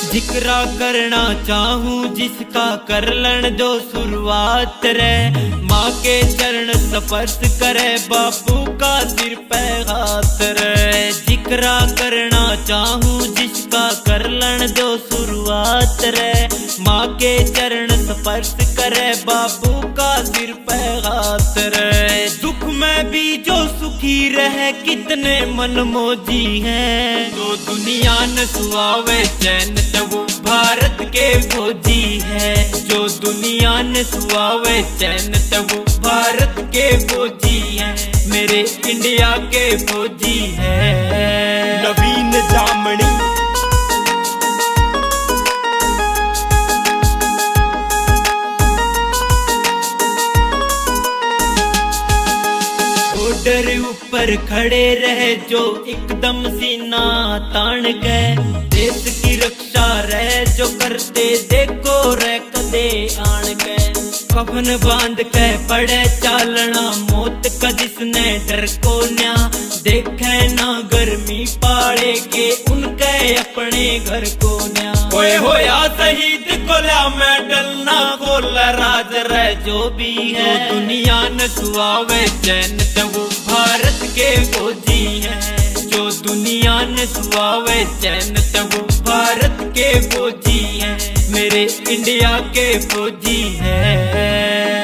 जिक्रा करना चाहूं जिसका कर लन दो शुरुआत रे। माँ के चरण स्पर्श करे बापू का सिर पे हाथ रे। जिक्रा करना चाहूं जिसका कर लन दो शुरुआत रे। माँ के चरण स्पर्श करे बापू का सिर पे हाथ रे। दुख में भी जो सुखी रहे कितने मनमोजी हैं। जो दुनिया न सुहावे चैन वो भारत के फौजी है। जो दुनिया न सुहावे चैन वो भारत के फौजी है। मेरे इंडिया के फौजी है। नवीन जामनी बॉर्डर ऊपर खड़े रहे जो एकदम सीना तान के। देश की रक्षा रहे जो करते देखो रे कदे आन के। कफन बांध के पड़े चालना मौत का जिसने डर को न्या। देखे ना गर्मी पाड़े के उनके अपने घर को न्या। कोई होया शहीद कोला मेडल ना खोल राज रहे जो भी है। तो दुनिया न सुहावे चैन वो भारत के फौजी है। जो दुनिया न सुहावे चैन वो भारत के फौजी है। मेरे इंडिया के फौजी है।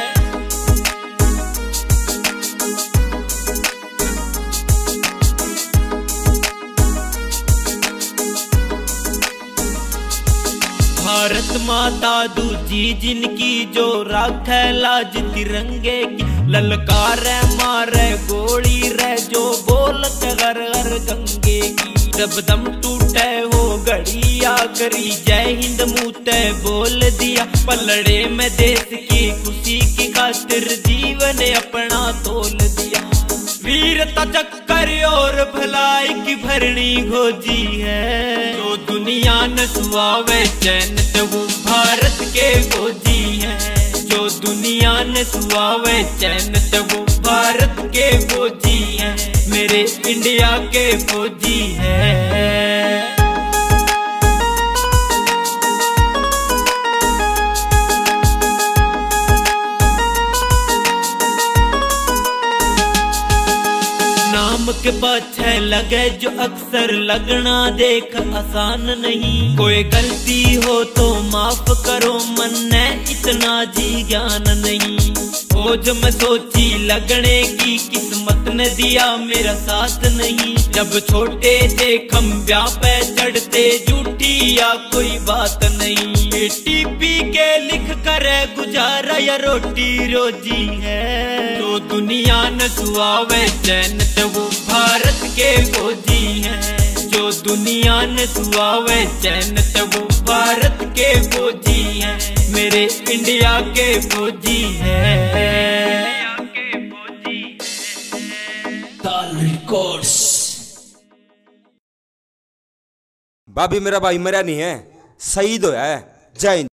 भारत माता दूजी जिनकी जो राखे लाज तिरंगे की। ललकारे मारे गोली रे जो बोलत घर घर गंगे की। जब दम टूटे हो घड़ी आखरी जय हिंद मुँह बोल दिया। पलड़े में देश की खुशी की खातिर जीवन अपना तोल दिया। वीरता चक्कर और भलाई की भरणी खोजी है। जो दुनिया न सुहावे चैन वो भारत के फौजी है। जो दुनिया न सुहावे चैन वो भारत के फौजी है। मेरे इंडिया के फौजी है। नाम के पाछे लगे जो अक्सर लगना देख आसान नहीं। कोई गलती हो तो माफ करो मन ने इतना जी ज्ञान नहीं। खोज में सोची लगने की किस्मत ने दिया मेरा साथ नहीं। जब छोटे थे खम्भ्या पे चढ़ते झूठी या कोई बात नहीं। टीपी के लिख कर गुजारा या रोटी रोजी है। तो दुनिया न सुहावे चैन वो भारत के फौजी है। जो दुनिया न सुहावे चैन वो भारत के फौजी है। मेरे इंडिया के फौजी है। ताल रिकॉर्ड्स। भाभी मेरा भाई मरा नहीं है, शहीद होया है। जय हिंद।